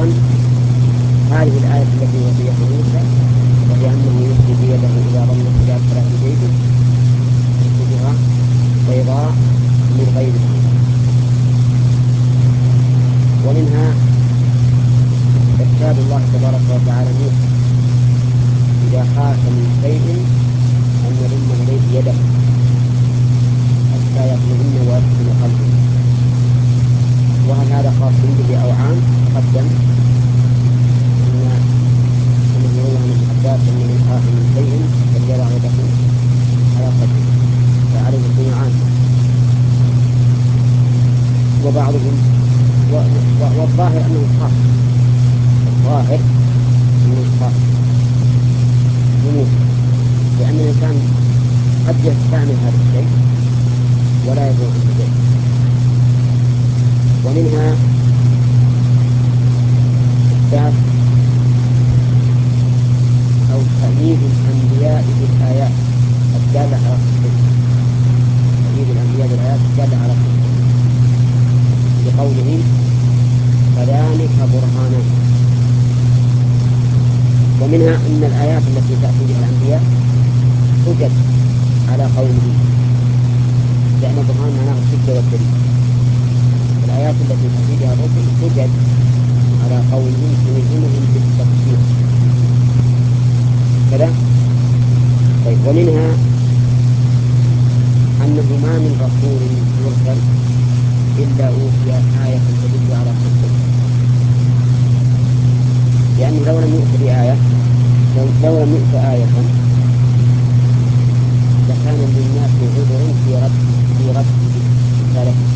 أيضا هذه الآية التي وصيها موسى، وهي أنه يخرج يده إذا أدخل في جيبه يخرجها بيضاء من غير سوء. ومنها إرشاد الله تبارك وتعالى موسى إذا خاف من شيء أن يضم إليه يده حتى يطمئن ويسكن قلبه. وهل هذا خاص به أو عام؟ تقدم أنه يروى عن ابن عباس أن من خاف من شيء فليضع يده على صدره، فعليه يكون عاما. وبعضهم والظاهر أنه خاص، الظاهر أنه خاص بموسى، لأن الإنسان قد يستعمل هذا الشيء ولا يدعو عنه شيء. ومنها إثبات أو تأييد الأنبياء بالآيات الدالة على صدقهم، تأييد الأنبياء بالآيات الدالة على صدقهم بقوله فذلك برهانان. ومنها أن الآيات التي تأتي بها الأنبياء حجج على قومه، لأن برهان معناه الحجة والدليل. الآيات التي تأتي بها الرسل حجج على قومهم تلزمهم بالتفسير كذا. طيب، ومنها أنه ما من رسول يرسل إلا أوتي آية تدل على صدقه، لأنه لو لم يؤت بآية لو لم يؤت آية لكان للناس عذر في رد رسالته.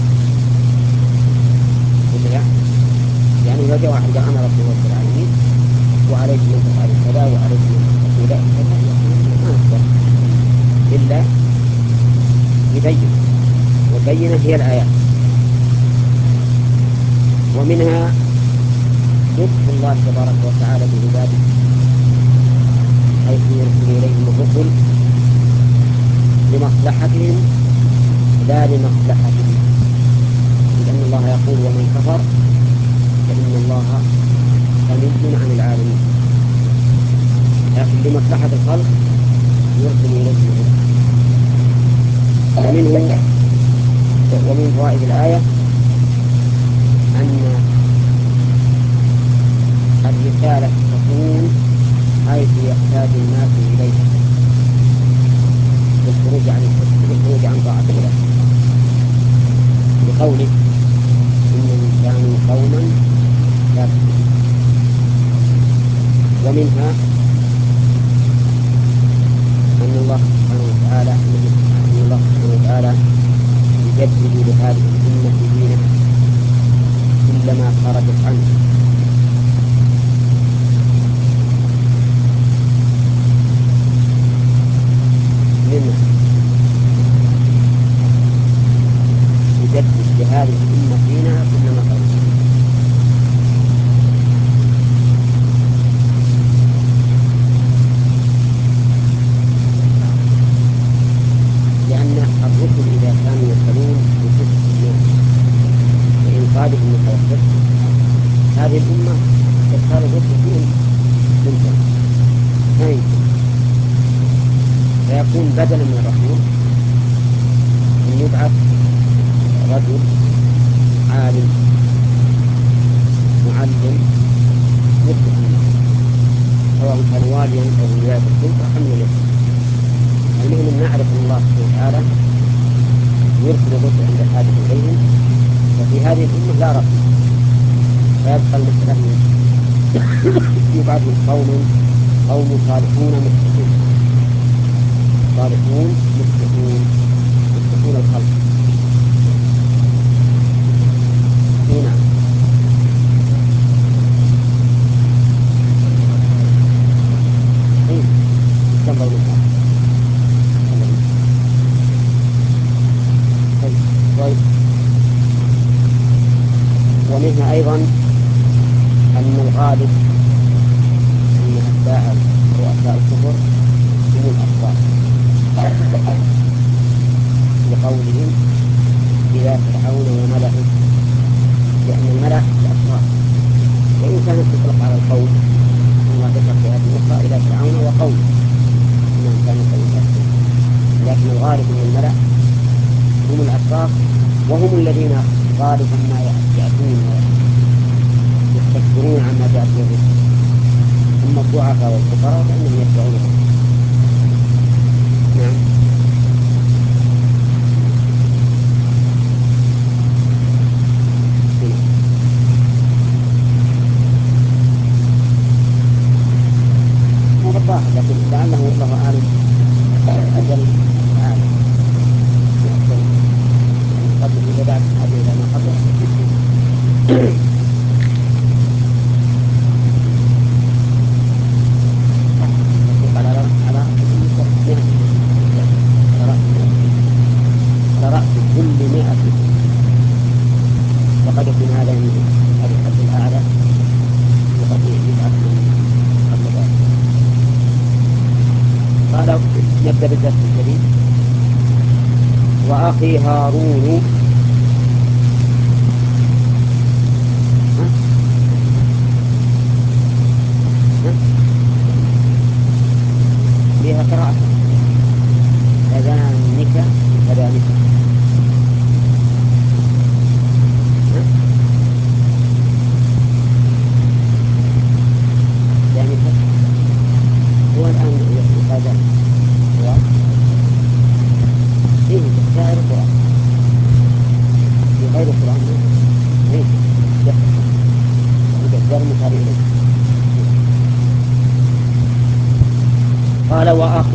يعني لو جاء واحد أنا رب العالمين وعليك من تفعل كذا وعليك من تقول كذا، يقول ما أقدر إلا يبين، والبينة هي الآيات. ومنها لطف الله تبارك وتعالى بعباده حيث يرسل إليهم الرسل لمصلحتهم لا لمصلحتهم، لأن الله يقول ومن كفر فإن الله غني عن العالمين، لكن لمصلحة الخلق يرسل إليهم الرسل. ومن فوائد الآية أن الرسالة تكون حيث يحتاج الناس إليها للخروج عن طاعة الله، بقوله إنهم كانوا قوما فاسقين. ومنها أن الله سبحانه وتعالى يجدد لهذه الأمة دينها كلما خرجت عنه، يجدد لهذه الأمة دينها كلما خرجت عنه. لأن الرسل إذا كانوا يرسلون بفتح الناس وإنقاذهم من حياته، هذه الأمة تختار الرسل فيهم ممكن لا يمكن، فيكون بدلا من الرسول أن يبعث رجل عالم معلم يفتح الناس، سواء كان واليا أو ولاية السلطة أم من يفتح. المهم أن نعرف أن الله سبحانه وتعالى يرسل الرسل عند الحاجة إليهم، وفي هذه الأمة لا رسول، فيبقى المسألة يبعث قوم صالحون مصلحون الخلق. نعم. استنبط من هذا. طيب. ومنها أيضا أن الغالب أن أتباع رؤساء الكفر هم الأشرار، لقولهم إلى فرعون وملئه، لأن الملأ الأشرار، وإن كانت تطلق على القوم كما ذكر في آية أخرى إلى فرعون وقومه إنهم كانوا قوم فاسقين، لكن الغالب من الملأ هم الأشراف، وهم الذين غالبا ما يأتون ويستكبرون عما جاء به الرسل. أما الضعفاء والفقراء فإنهم يتبعونهم. نعم. هذا الظاهر، لكن لعله الله أعلم أجل أعلم وأكثر قد إذا بعد هذه إلى ما قبل. على رأس كل 100 وقد يكون هذا من هذا الحد الأعلى، وقد يبعث من قبل ذلك. قال نبدأ بالدرس الجديد. وأخي هارون فيها قراءة كذلك كذلك ذلك هو الآن هذا فيه سائر القرآن في غير القرآن ليس جار مثال إليه. قال وأخي